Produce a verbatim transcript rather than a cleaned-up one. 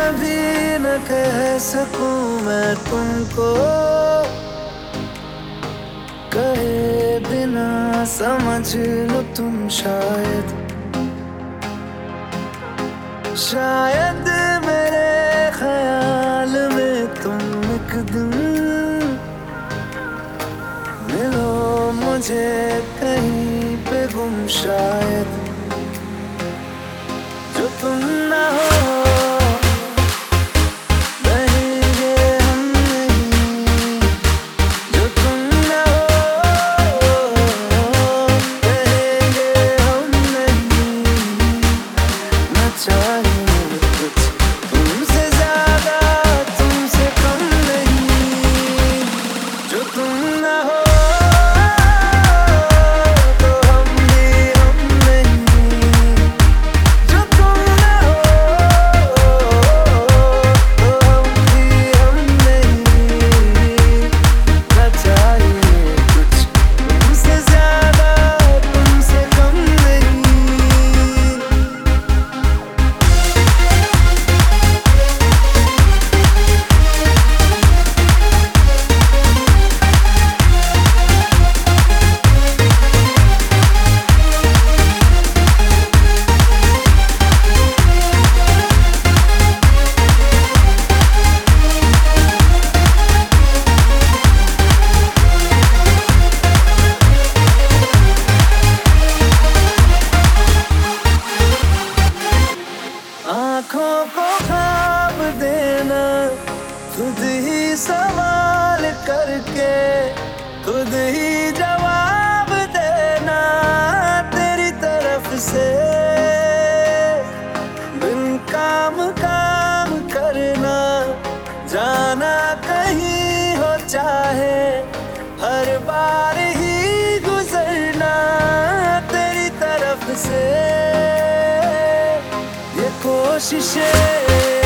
भी न कह सकूं मैं तुमको, कहे बिना समझ लो तुम शायद। शायद मेरे ख्याल में तुम एक दिन मिलो मुझे कहीं पे गुम, शायद जो तुम ना हो रहेंगे हम नहीं, जो तुम ना हो रहेंगे हम नहीं। न चाहिए कुछ तुमसे ज्यादा तुमसे कम नहीं, जो तुम ना हो आँखों को ख्वाब देना, खुद ही सवाल करके खुद ही जवाब देना तेरी तरफ से। बिन काम काम करना, जाना कहीं हो चाहे, हर बार ही गुजरना तेरी तरफ से। कोशिशें